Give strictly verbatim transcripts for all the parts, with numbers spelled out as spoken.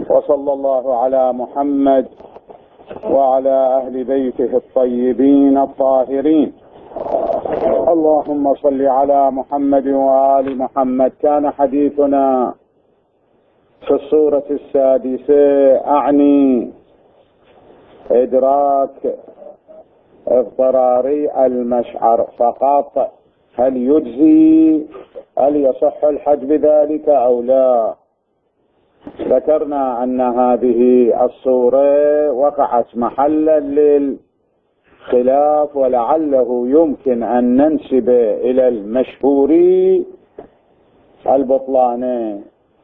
وصلى الله على محمد وعلى أهل بيته الطيبين الطاهرين. اللهم صل على محمد وآل محمد. كان حديثنا في الصورة السادسة أعني إدراك اضطراري المشعر فقط، هل يجزي، هل يصح الحج بذلك أو لا؟ ذكرنا أن هذه الصورة وقعت محلا للخلاف، ولعله يمكن أن ننسب إلى المشهور البطلان.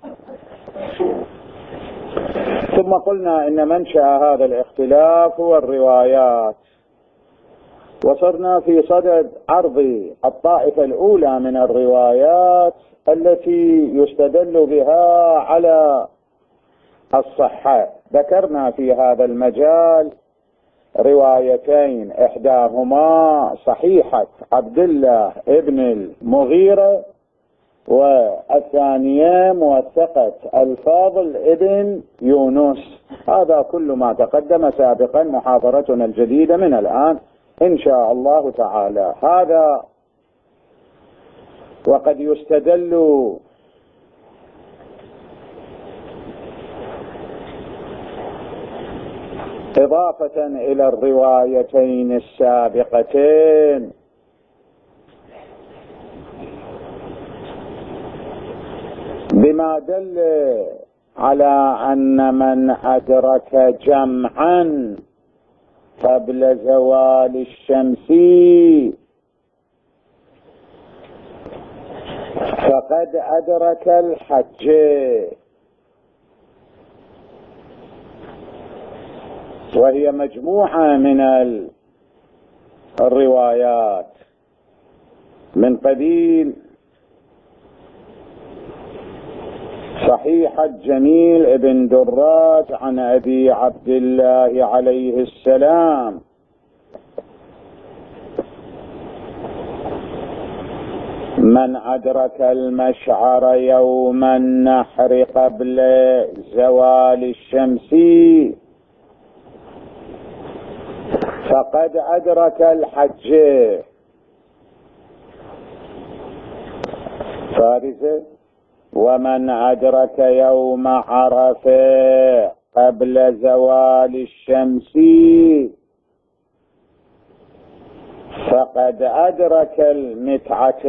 ثم قلنا إن منشأ هذا الاختلاف هو الروايات، وصرنا في صدد عرض الطائفة الأولى من الروايات التي يستدل بها على الصحة. ذكرنا في هذا المجال روايتين، إحداهما صحيحة عبد الله ابن المغيرة، والثانية موثقة الفاضل ابن يونس. هذا كل ما تقدم سابقا، محاضرتنا الجديدة من الآن إن شاء الله تعالى. هذا وقد يستدل إضافة إلى الروايتين السابقتين بما دل على أن من أدرك جمعا قبل زوال الشمس فقد أدرك الحج، وهي مجموعة من الروايات من قبيل صحيحة جميل ابن دراج عن أبي عبد الله عليه السلام من أدرك المشعر يوم النحر قبل زوال الشمس فقد أدرك الحج. فارسة: ومن أدرك يوم عرفة قبل زوال الشمس فقد أدرك المتعة.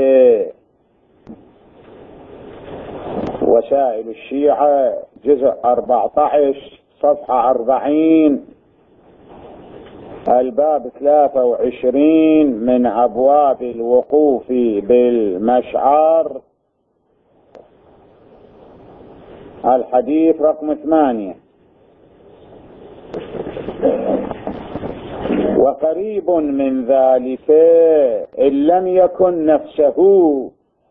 وسائل الشيعة جزء أربعة عشر صفحة أربعين، الباب ثلاثة وعشرين من أبواب الوقوف بالمشعر، الحديث رقم ثمانية. وقريب من ذلك إن لم يكن نفسه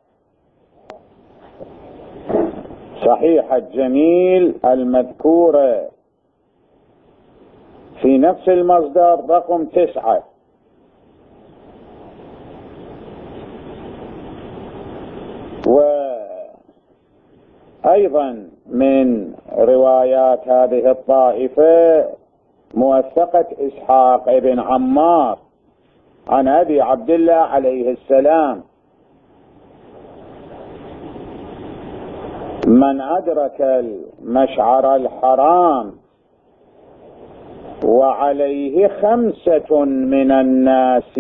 صحيح الجميل المذكورة في نفس المصدر رقم تسعة. وأيضا من روايات هذه الطائفة موثقة إسحاق ابن عمار عن أبي عبد الله عليه السلام من أدرك المشعر الحرام وعليه خمسة من الناس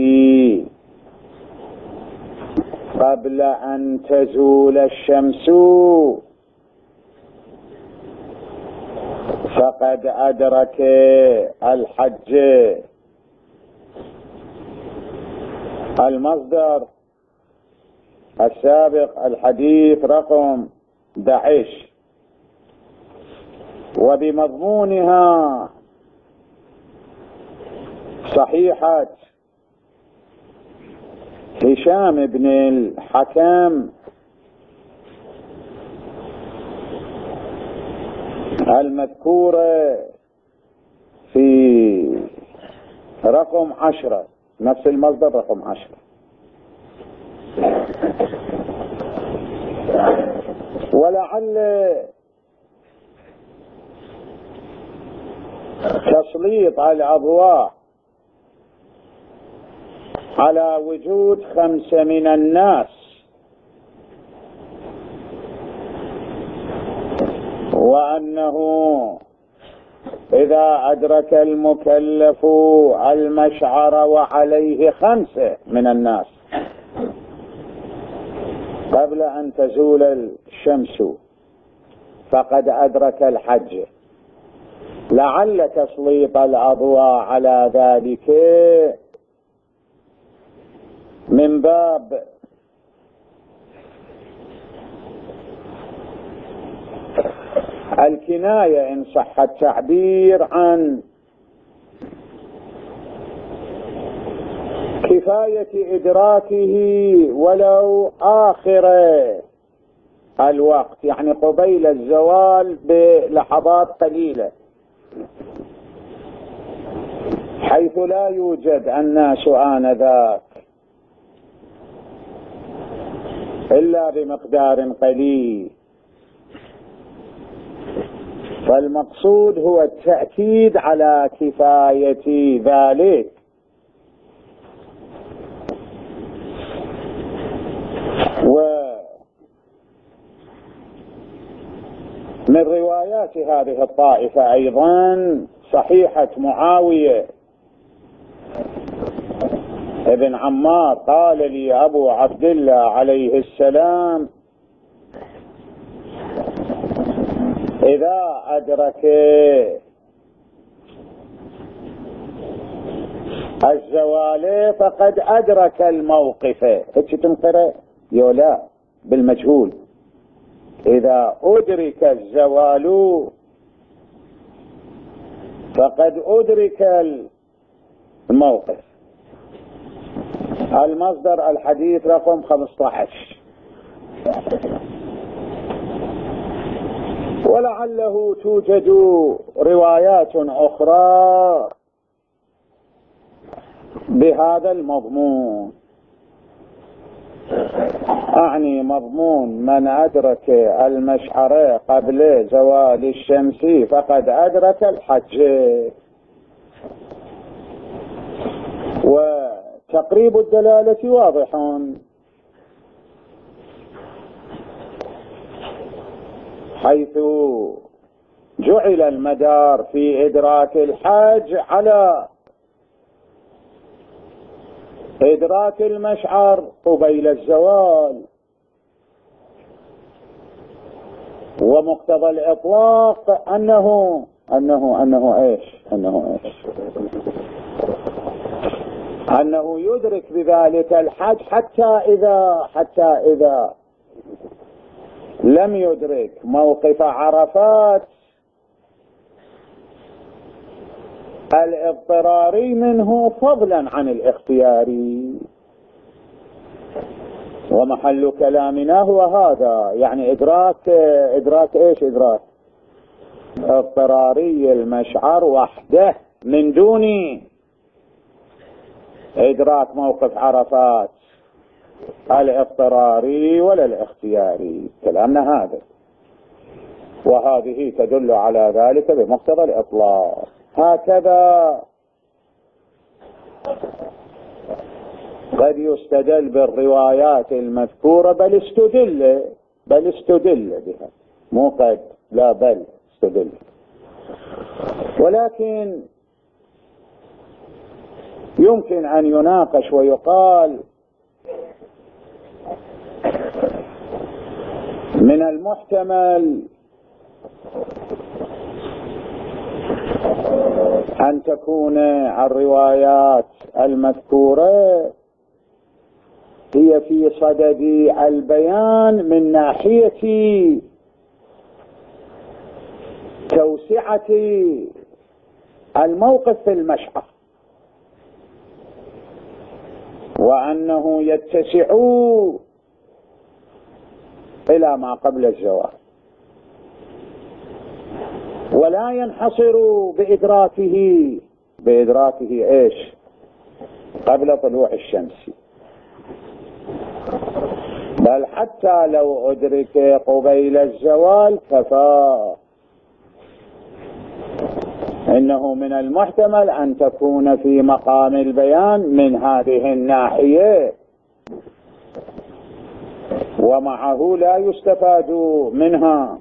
قبل أن تزول الشمس فقد أدرك الحج. المصدر السابق الحديث رقم أحد عشر. وبمضمونها صحيحة هشام بن الحكم المذكورة في رقم عشرة، نفس المصدر رقم عشرة. ولعل تسليط الأضواء على وجود خمسة من الناس، وأنه إذا أدرك المكلف المشعر وعليه خمسة من الناس قبل أن تزول الشمس فقد أدرك الحج. لعل تسليط الأضواء على ذلك من باب الكناية إن صح التعبير عن كفاية إدراكه ولو آخر الوقت، يعني قبيل الزوال بلحظات قليلة، حيث لا يوجد الناس آنذاك إلا بمقدار قليل. فالمقصود هو التأكيد على كفاية ذلك. ومن روايات هذه الطائفة أيضا صحيحة معاوية ابن عمار قال لي أبو عبد الله عليه السلام: إذا أدرك الزوال فقد أدرك الموقف. هيك تنقرأ يولا بالمجهول: إذا أدرك الزوال فقد أدرك الموقف. المصدر الحديث رقم خمسة عشر. ولعله توجد روايات أخرى بهذا المضمون، أعني مضمون من أدرك المشعر قبل زوال الشمس فقد أدرك الحج. وتقريب الدلالة واضح، حيث جعل المدار في إدراك الحج على إدراك المشعر قبيل الزوال، ومقتضى الإطلاق أنه أنه أنه إيش أنه إيش أنه يدرك بذلك الحج حتى إذا حتى إذا لم يدرك موقف عرفات الاضطراري منه فضلا عن الاختياري. ومحل كلامنا هو هذا، يعني إدراك إدراك إيش إدراك اضطراري المشعر وحده من دون إدراك موقف عرفات الاضطراري ولا الاختياري. كلامنا هذا، وهذه تدل على ذلك بمقتضى الإطلاق. هكذا قد يستدل بالروايات المذكورة، بل استدل بل استدل بها، مو قد لا بل استدل. ولكن يمكن أن يناقش ويقال من المحتمل أن تكون الروايات المذكورة هي في صدد البيان من ناحية توسعة الموقف في المشعر، وأنه يتسع إلى ما قبل الزوال، ولا ينحصر بإدراكه بإدراكه إيش قبل طلوع الشمس، بل حتى لو أدرك قبيل الزوال كفى. إنه من المحتمل أن تكون في مقام البيان من هذه الناحية، ومعه لا يستفاد منها.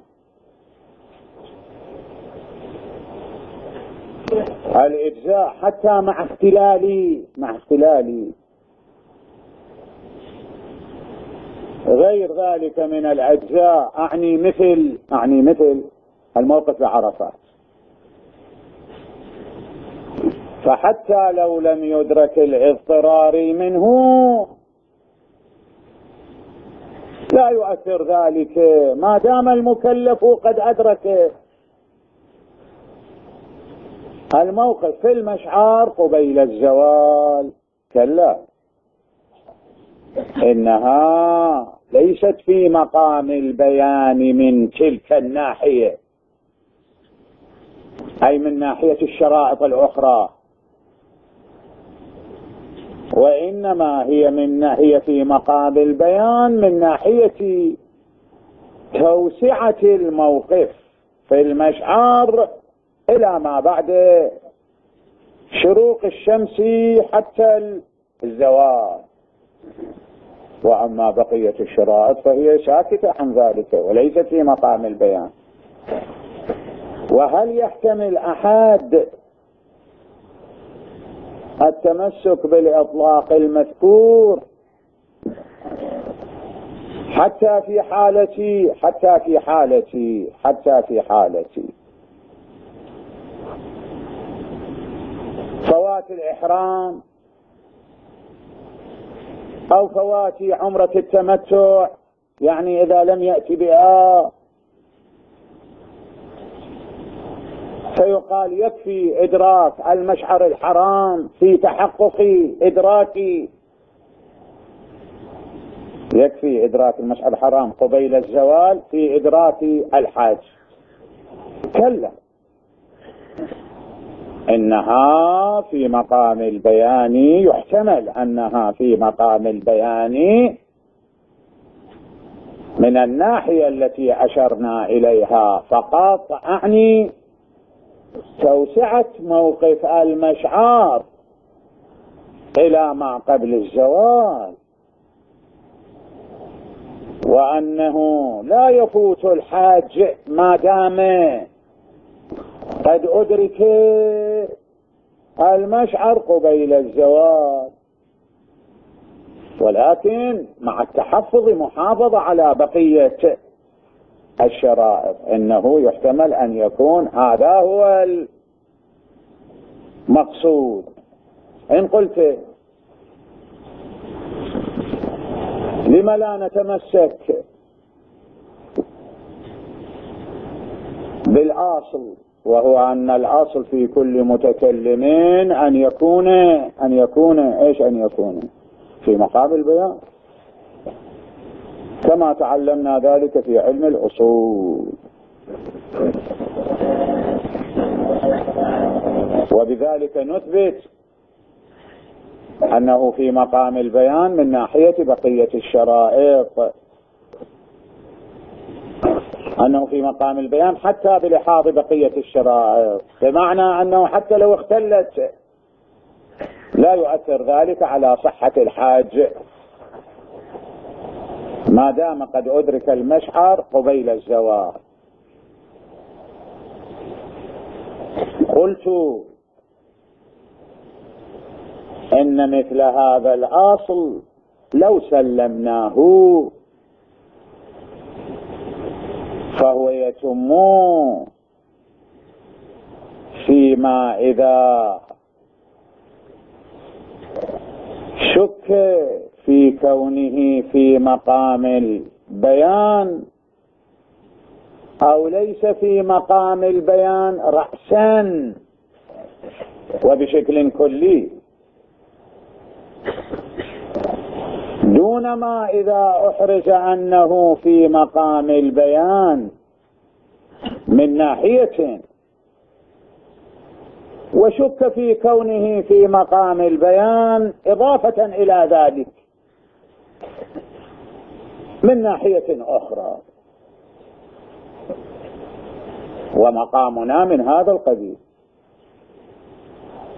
الإجزاء حتى مع اختلالي مع اختلالي غير ذلك من الأجزاء، أعني مثل أعني مثل الموقف بعرفات، فحتى لو لم يدرك الاضطرار منه لا يؤثر ذلك ما دام المكلف قد أدرك الموقف في المشعار قبيل الزوال. كلا، إنها ليست في مقام البيان من تلك الناحية، أي من ناحية الشرائط الأخرى، وإنما هي من ناحية في مقام البيان من ناحية توسعة الموقف في المشعار إلى ما بعد شروق الشمس حتى الزوال. وأما بقية الشرائط فهي ساكتة عن ذلك وليست في مقام البيان. وهل يحتمل أحد التمسك بالإطلاق المذكور حتى في حالتي حتى في حالتي حتى في حالتي فوات الإحرام أو فوات عمرة التمتع، يعني إذا لم يأتي بها فيقال يكفي إدراك المشعر الحرام في تحقق إدراكي، يكفي إدراك المشعر الحرام قبيل الزوال في إدراك الحاج. كلا، إنها في مقام البيان، يحتمل أنها في مقام البيان من الناحية التي أشرنا إليها فقط، أعني توسعة موقف المشعار إلى ما قبل الزوال، وأنه لا يفوت الحاج ما دام قد أدرك المشعر قبيل الزوال، ولكن مع التحفظ محافظة على بقية الشرائط. إنه يحتمل أن يكون هذا هو المقصود. إن قلت لم لا نتمسك بالأصل، وهو أن الأصل في كل متكلم أن يكون أن يكون إيش أن يكون في مقام البيان، كما تعلمنا ذلك في علم الأصول. وبذلك نثبت أنه في مقام البيان من ناحية بقية الشرائط، أنه في مقام البيان حتى بلحاظ بقية الشرائط، بمعنى أنه حتى لو اختلت لا يؤثر ذلك على صحة الحاج ما دام قد أدرك المشعر قبيل الزوال. قلت إن مثل هذا الأصل لو سلمناه فهو يتم فيما إذا شك في كونه في مقام البيان أو ليس في مقام البيان رأسا وبشكل كلي، دون ما إذا أحرج أنه في مقام البيان من ناحية وشك في كونه في مقام البيان إضافة إلى ذلك من ناحية أخرى، ومقامنا من هذا القبيل.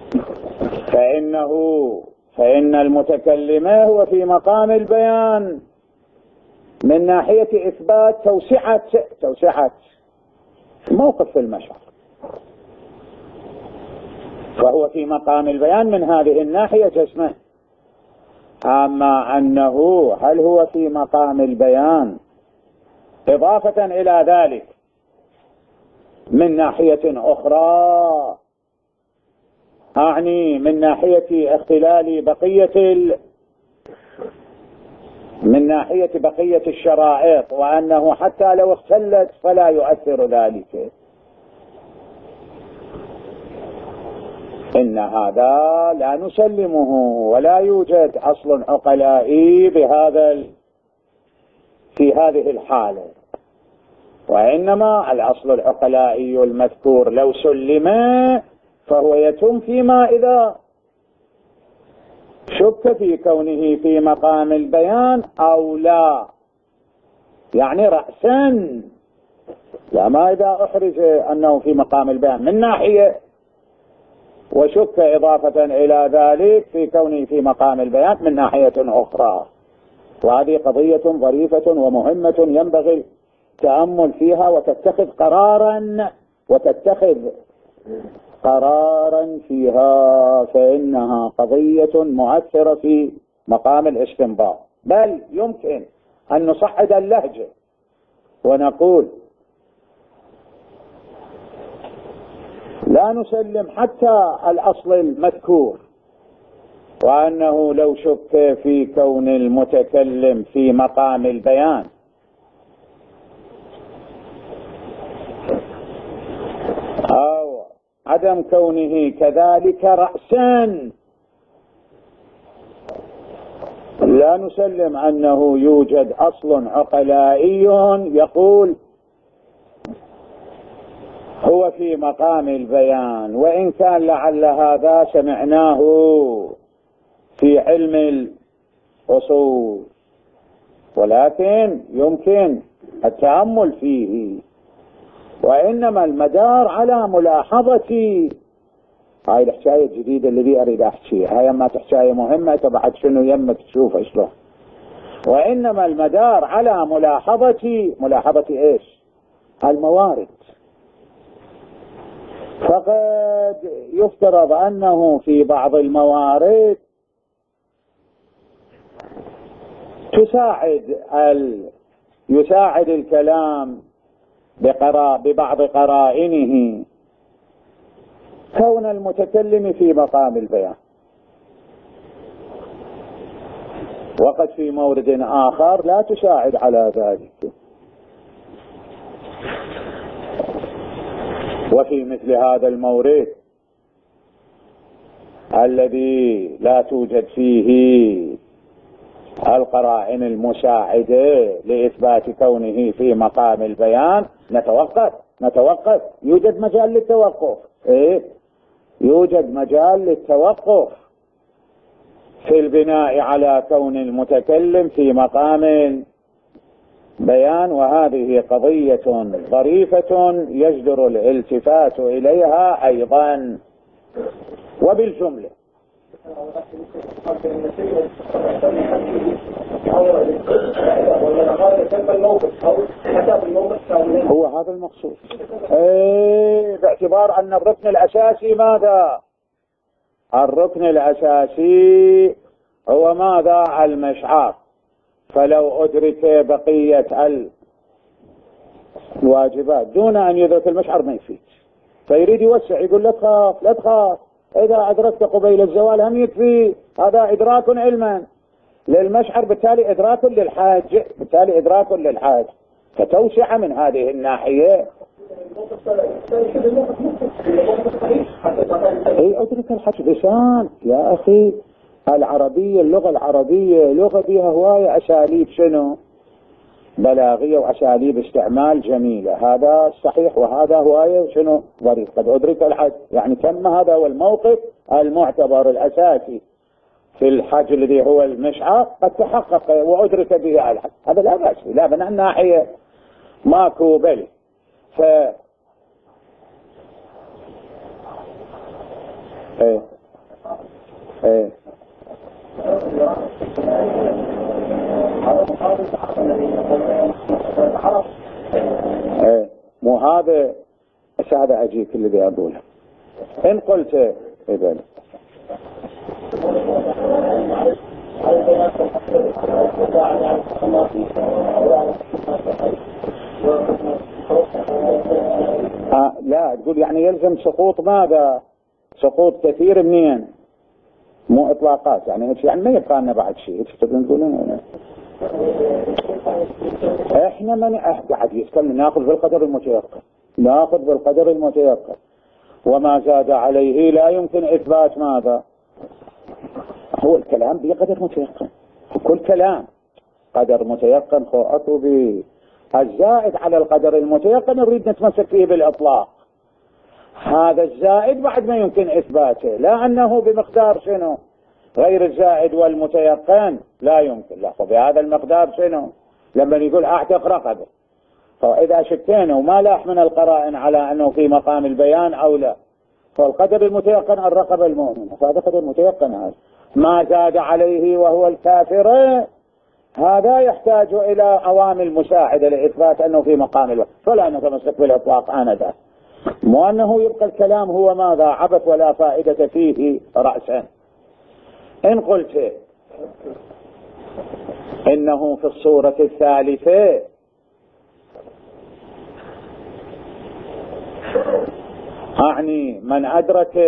فإنه فإن المتكلم هو في مقام البيان من ناحية إثبات توسعة توسعة موقف في المشعر، فهو في مقام البيان من هذه الناحية جسمه. أما أنه هل هو في مقام البيان إضافة إلى ذلك من ناحية أخرى، أعني من ناحية اختلال بقية ال... من ناحية بقية الشرائط، وأنه حتى لو اختلت فلا يؤثر ذلك، إن هذا لا نسلمه، ولا يوجد أصل عقلائي بهذا ال... في هذه الحالة. وإنما الأصل العقلائي المذكور لو سلم فهو يتم فيما إذا شك في كونه في مقام البيان أو لا، يعني رأسا، لا ما إذا أحرج أنه في مقام البيان من ناحية وشك إضافة إلى ذلك في كونه في مقام البيان من ناحية أخرى. وهذه قضية ظريفة ومهمة ينبغي التأمل فيها وتتخذ قرارا وتتخذ قرارا فيها، فإنها قضية مؤثرة في مقام الاستنباط. بل يمكن أن نصعد اللهجة ونقول لا نسلم حتى الأصل المذكور، وأنه لو شك في كون المتكلم في مقام البيان أو عدم كونه كذلك رأسا، لا نسلم أنه يوجد أصل عقلائي يقول هو في مقام البيان، وإن كان لعل هذا سمعناه في علم الأصول، ولكن يمكن التأمل فيه. وإنما المدار على ملاحظة هاي الحكاية الجديدة اللي أريد أحكيها، هاي ما تحكاية مهمة تبعد شنو يمك تشوف شلون. وإنما المدار على ملاحظة ملاحظة إيش؟ الموارد. فقد يفترض أنه في بعض الموارد تساعد ال... يساعد الكلام بقراء ببعض قرائنه كون المتكلم في مقام البيان، وقد في مورد آخر لا تساعد على ذلك. وفي مثل هذا المورد الذي لا توجد فيه القرائن المساعدة لإثبات كونه في مقام البيان نتوقف نتوقف يوجد مجال للتوقف. إيه؟ يوجد مجال للتوقف في البناء على كون المتكلم في مقام البيان، وهذه قضية ظريفة يجدر الالتفات إليها أيضا. وبالجملة هو هذا المقصود، ايه باعتبار ان الركن الاساسي ماذا؟ الركن الاساسي هو ماذا؟ المشعر. فلو ادرك بقية الواجبات دون ان يدرك المشعر ما يفيد، فيريد يوسع يقول لا تخاف لا تخاف، إذا أدركت قبيل الزوال هم يكفي، هذا إدراك علما للمشعر، بالتالي إدراك للحاج، بالتالي إدراك للحاج، فتوسع من هذه الناحية. أي أدرك الحاج لسان يا أخي، العربية اللغة العربية لغة فيها هواية أساليب شنو؟ بلاغية وأساليب استعمال جميلة، هذا صحيح وهذا هواية شنو؟ ظريف. قد أدرك الحج يعني تم، هذا هو الموقف المعتبر الأساسي في الحج الذي هو المشعر، قد تحقق وأدرك به الحج، هذا لا بأس، لا من الناحية ماكو بل. ف ايه ايه مو هذا هذا اجيك اللي اقوله. ان قلت اذا آه لا تقول يعني يلزم سقوط ماذا؟ سقوط كثير منين؟ مو اطلاقات يعني يعني ما يبقى لنا بعد شيء. تقولون احنا من قاعد يتكلم ناخذ بالقدر المتيقن، ناخذ بالقدر المتيقن، وما زاد عليه لا يمكن اثبات ماذا؟ هو الكلام بقدر متيقن، كل كلام قدر متيقن خاطب به. الزائد على القدر المتيقن نريد نتمسك فيه بالاطلاق. هذا الزائد بعد ما يمكن اثباته، لا انه بمقدار شنو؟ غير الزائد والمتيقن لا يمكن. لا بهذا المقدار شنو؟ لما يقول اعتق رقبه، فاذا شكينا وما لاح من القرائن على انه في مقام البيان او لا، فالقدر المتيقن الرقبه المؤمنه، فهذا قدر متيقن. هذا ما زاد عليه وهو الكافر هذا يحتاج الى عوامل مساعده لاثبات انه في مقام الوحي، فلا نتمسك بالاطلاق انذاك. مو انه يبقى الكلام هو ماذا؟ عبث ولا فائده فيه راسا. ان قلت انه في الصوره الثالثه اعني من ادرك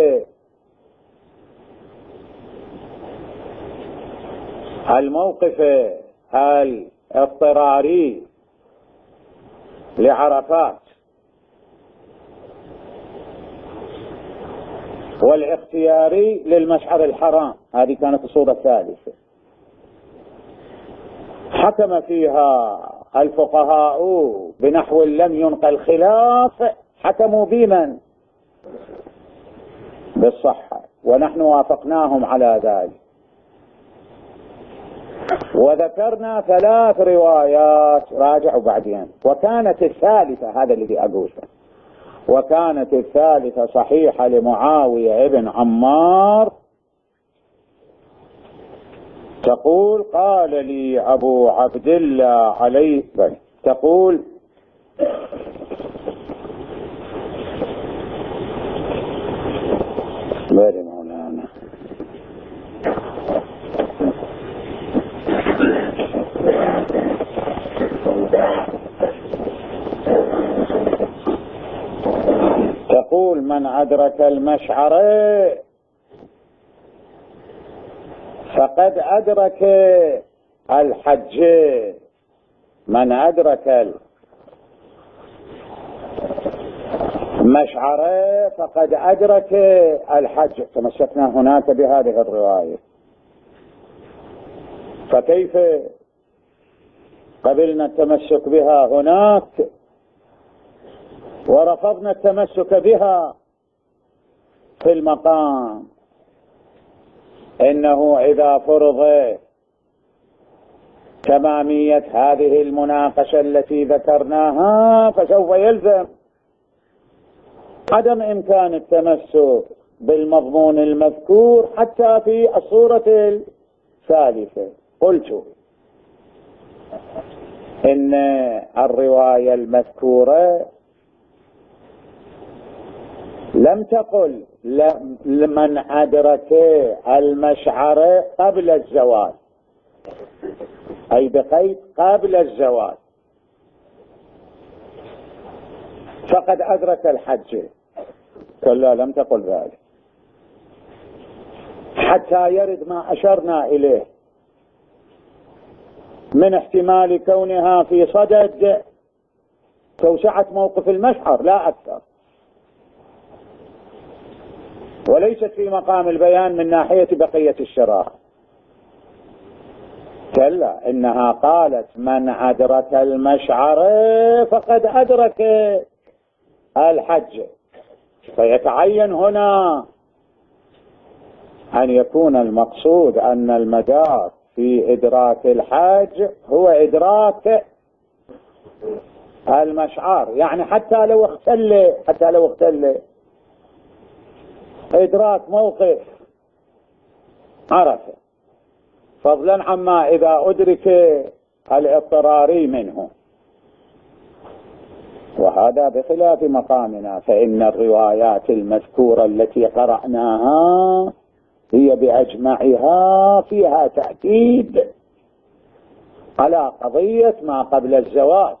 الموقف الاضطراري لعرفات والاختياري للمشعر الحرام، هذه كانت الصورة الثالثة، حكم فيها الفقهاء بنحو لم ينقل خلاف، حكموا بمن؟ بالصحة، ونحن وافقناهم على ذلك. وذكرنا ثلاث روايات، راجعوا بعدين. وكانت الثالثة، هذا الذي أقوله، وكانت الثالثة صحيحة لمعاوية ابن عمار، تقول قال لي أبو عبد الله عليه بل تقول بل مولانا تقول من أدرك المشعر فقد أدرك الحج، من أدرك المشعر فقد أدرك الحج. تمسكنا هناك بهذه الرواية، فكيف قبلنا التمسك بها هناك ورفضنا التمسك بها في المقام؟ إنه إذا فرض تمامية هذه المناقشة التي ذكرناها فسوف يلزم عدم إمكان التمسك بالمضمون المذكور حتى في الصورة الثالثة. قلت إن الرواية المذكورة لم تقل لمن أدرك المشعر قبل الزوال، أي بقيد قبل الزوال، فقد أدرك الحج. كلا لم تقل ذلك، حتى يرد ما أشرنا إليه من احتمال كونها في صدد توسعة موقف المشعر لا أكثر، وليست في مقام البيان من ناحية بقية الشرائع. كلا إنها قالت من أدرك المشعر فقد أدرك الحج، فيتعين هنا أن يكون المقصود أن المدار في إدراك الحج هو إدراك المشعر، يعني حتى لو اختل حتى لو اختل إدراك موقف عرفه، فضلا عما إذا أدرك الاضطراري منه، وهذا بخلاف مقامنا، فإن الروايات المذكورة التي قرأناها هي بأجمعها فيها تأكيد على قضية ما قبل الزوال،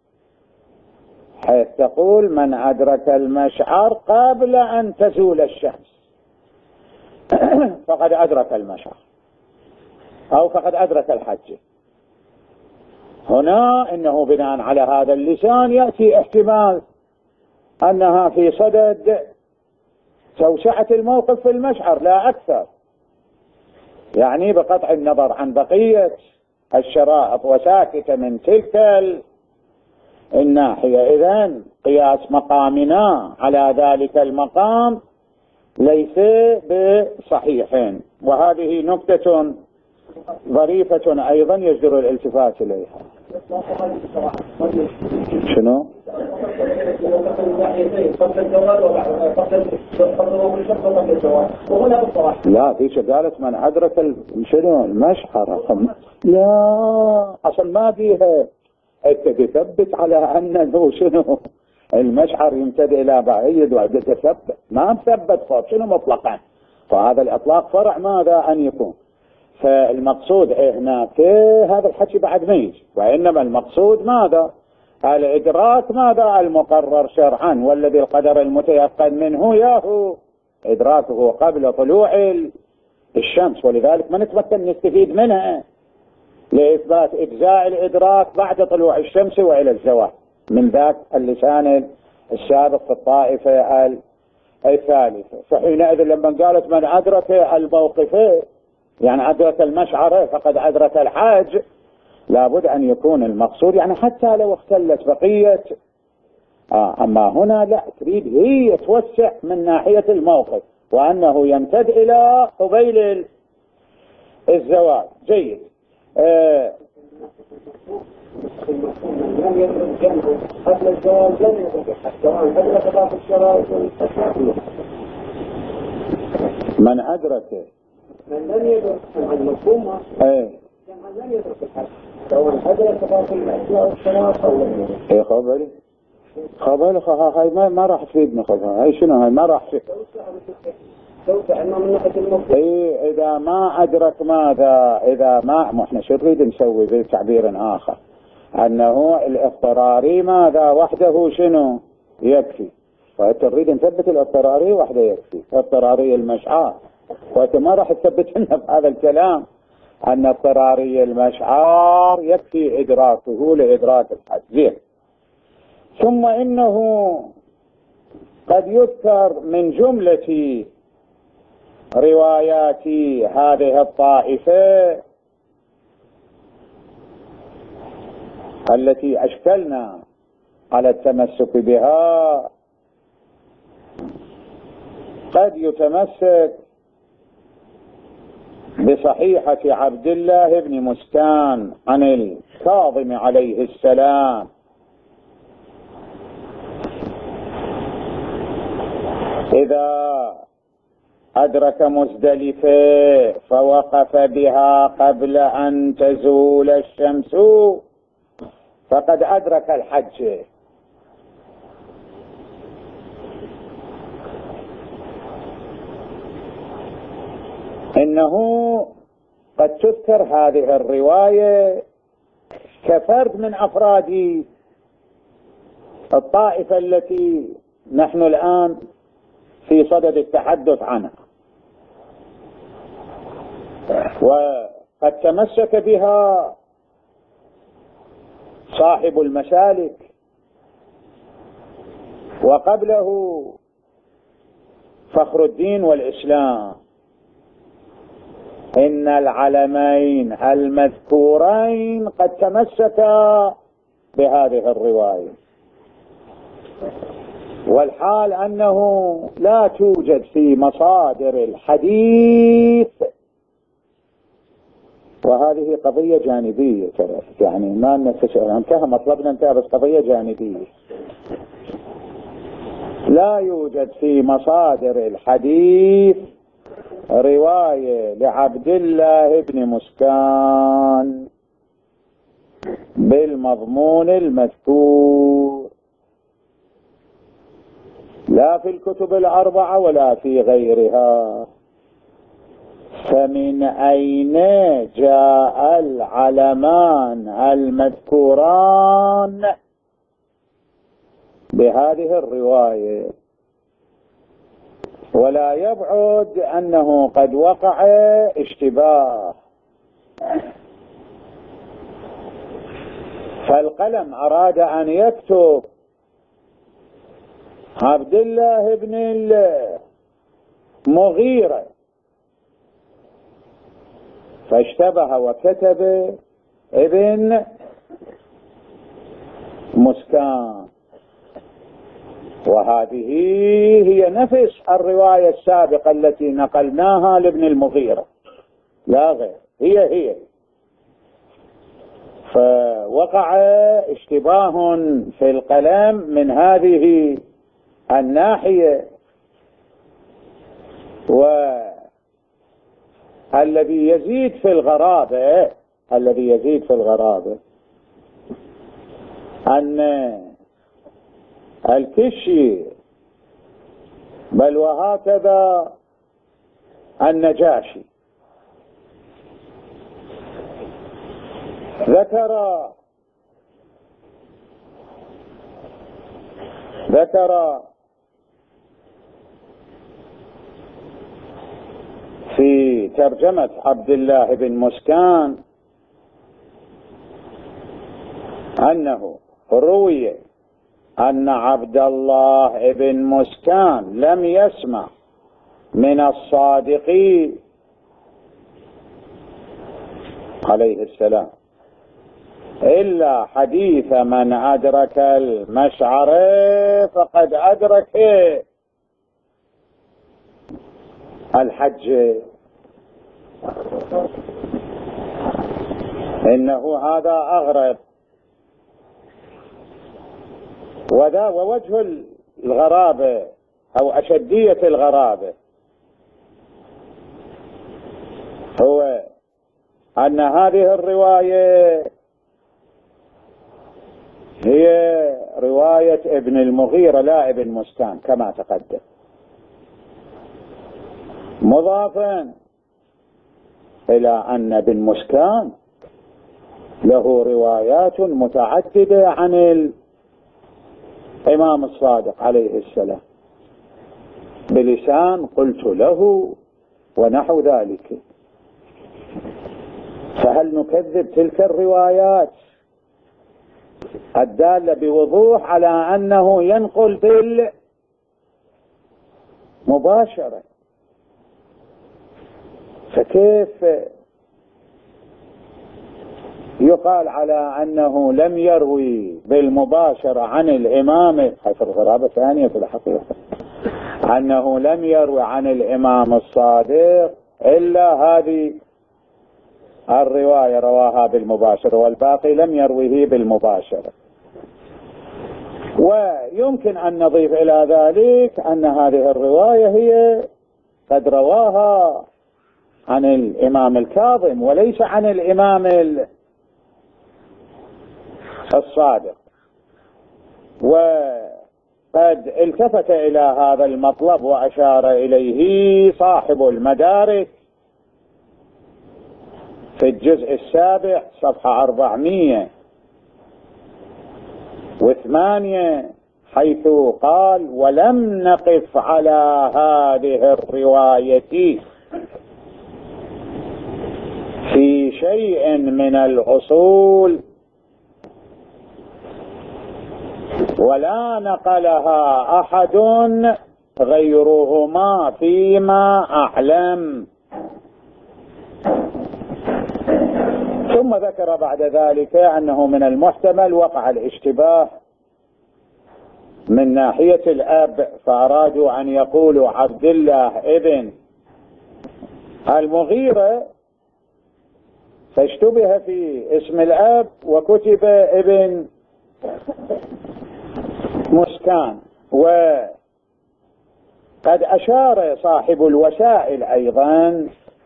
حيث تقول من أدرك المشعر قبل أن تزول الشمس فقد أدرك المشعر، أو فقد أدرك الحج. هنا إنه بناء على هذا اللسان يأتي احتمال أنها في صدد توسعة الموقف في المشعر لا أكثر، يعني بقطع النظر عن بقية الشرائط وساكت من تلك الناحية. إذن قياس مقامنا على ذلك المقام ليس بصحيح، وهذه نكتة ظريفة أيضا يجدر الالتفات إليها. شنو؟ لا في شغالة من أدرك شنو المشعر، لا أصلا ما فيها. أنت تثبت على أنه شنو المشعر يمتد إلى بعيد، وعد تثبت ما مثبت فوق شنو مطلقا، فهذا الإطلاق فرع ماذا أن يكون. فالمقصود هناك هذا الحكي بعد ما يجي، وإنما المقصود ماذا؟ الإدراك ماذا؟ المقرر شرعا، والذي القدر المتيقن منه ياهو إدراكه قبل طلوع الشمس، ولذلك ما نتمكن نستفيد منها لإثبات إجزاء الإدراك بعد طلوع الشمس وإلى الزوال من ذاك اللسان السابق في الطائفة الثالثة. فحينئذ لما قالت من أدرك الموقفين يعني أدرك المشعر فقد أدرك الحاج، لابد أن يكون المقصود يعني حتى لو اختلت بقية آه أما هنا لا، تريد هي توسع من ناحية الموقف وأنه يمتد إلى قبيل الزوال. جيد. آه من أدرك من لم يدرك عن مفهومها ايه من لم يدرك الحج سواء أدرك باقي الأشياء والصلاة أو لم يدرك. ايه خبري خبري هاي ما ما راح تفيدنا. خبري هاي شنو؟ هاي ما راح تفيد. توسع إنه من ناحية المفهوم. ايه إذا ما أدرك ماذا؟ إذا ما ما احنا شو نريد نسوي بتعبير آخر أنه الاضطراري ماذا وحده شنو يكفي، فأنت تريد نثبت الاضطراري وحده يكفي، اضطراري المشعار، وأنت ما راح تثبت لنا بهذا الكلام أن اضطراري المشعار يكفي إدراكه لإدراك الحد. زين. ثم إنه قد يذكر من جملة روايات هذه الطائفة التي أشكلنا على التمسك بها، قد يتمسك بصحيحة عبد الله بن مستان عن الكاظم عليه السلام إذا أدرك مزدلفة فوقف بها قبل أن تزول الشمس فقد أدرك الحج. إنه قد تذكر هذه الرواية كفرد من أفراد الطائفة التي نحن الآن في صدد التحدث عنها، وقد تمسك بها صاحب المسالك وقبله فخر الدين والإسلام. إن العلمين المذكورين قد تمسكا بهذه الرواية، والحال أنه لا توجد في مصادر الحديث، وهذه قضية جانبية ترى، يعني ما نتساءل انتهى مطلبنا انتهى، بس قضية جانبية. لا يوجد في مصادر الحديث رواية لعبد الله بن مسكان بالمضمون المذكور، لا في الكتب الأربعة ولا في غيرها. فمن أين جاء العلمان المذكوران بهذه الرواية؟ ولا يبعد أنه قد وقع اشتباه، فالقلم أراد أن يكتب عبد الله بن المغيرة فاشتبه وكتب ابن مسكان، وهذه هي نفس الرواية السابقة التي نقلناها لابن المغيرة لا غير، هي هي. فوقع اشتباه في القلم من هذه الناحية، والذي يزيد في الغرابة الذي يزيد في الغرابة أن الكشي بل وهكذا النجاشي ذكر ذكر في ترجمة عبد الله بن مسكان أنه روي أن عبد الله بن مسكان لم يسمع من الصادق عليه السلام إلا حديث من أدرك المشعر فقد أدرك الحج. إنه هذا أغرب، وذا ووجه الغرابة أو أشدية الغرابة هو أن هذه الرواية هي رواية ابن المغيرة لا ابن مسكان كما تقدم، مضافا إلى أن ابن مسكان له روايات متعددة عن الإمام الصادق عليه السلام بلسان قلت له ونحو ذلك. فهل نكذب تلك الروايات الدالة بوضوح على أنه ينقل بالمباشرة؟ فكيف يقال على أنه لم يروي بالمباشرة عن الإمام، حيث الغرابة ثانية في الحقيقة، أنه لم يروي عن الإمام الصادق إلا هذه الرواية رواها بالمباشرة والباقي لم يرويه بالمباشرة؟ ويمكن أن نضيف إلى ذلك أن هذه الرواية هي قد رواها عن الإمام الكاظم وليس عن الإمام الصادق، وقد التفت إلى هذا المطلب وأشار إليه صاحب المدارك في الجزء السابع صفحة أربعمائة وثمانية، حيث قال: ولم نقف على هذه الرواية في شيء من الأصول ولا نقلها أحد غيرهما فيما أعلم. ثم ذكر بعد ذلك أنه من المحتمل وقع الاشتباه من ناحية الأب، فأرادوا أن يقولوا عبد الله ابن المغيرة فاشتبه في اسم الأب وكتب ابن مسكان، وقد قد أشار صاحب الوسائل أيضا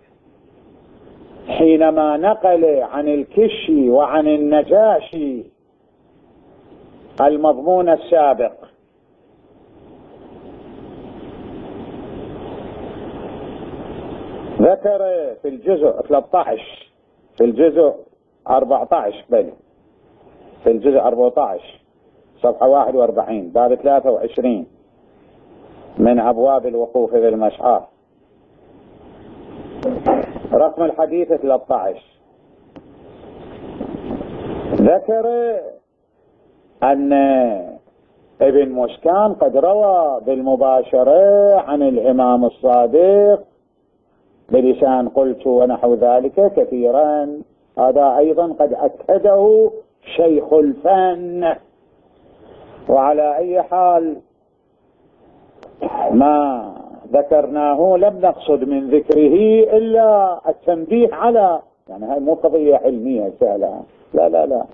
حينما نقل عن الكشي وعن النجاشي المضمون السابق، ذكر في الجزء ثلاثة عشر في الجزء أربعة عشر بل في الجزء أربعة عشر صفحة واحد وأربعين باب ثلاثة وعشرين من أبواب الوقوف بالمشعر، رقم الحديث ثلاثة عشر، ذكر أن ابن مشكان قد روى بالمباشرة عن الإمام الصادق بلسان قلت ونحو ذلك كثيرا، هذا أيضا قد أكده شيخ الفن. وعلى أي حال ما ذكرناه لم نقصد من ذكره إلا التنبيه على، يعني هاي مو قضية علمية سهلة، لا لا لا،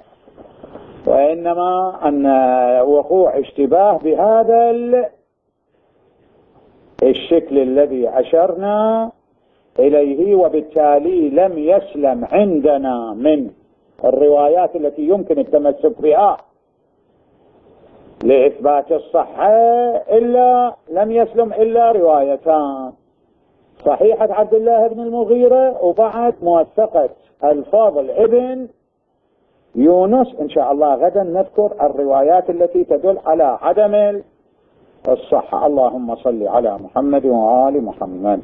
وإنما أن وقوع اشتباه بهذا الشكل الذي أشرنا إليه، وبالتالي لم يسلم عندنا من الروايات التي يمكن التمسك بها لإثبات الصحة إلا لم يسلم إلا روايتان، صحيحة عبد الله بن المغيرة وبعد موثقة الفاضل ابن يونس. إن شاء الله غدا نذكر الروايات التي تدل على عدم الصحة. اللهم صل على محمد وآل محمد.